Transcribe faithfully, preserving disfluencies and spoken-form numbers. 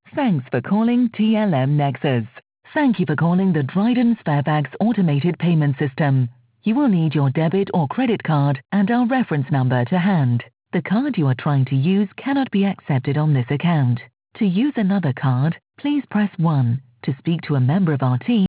Thanks for calling T L M Nexus. Thank you for calling the Dryden Sparebags automated payment system. You will need your debit or credit card and our reference number to hand. The card you are trying to use cannot be accepted on this account. To use another card, please press one. To speak to a member of our team,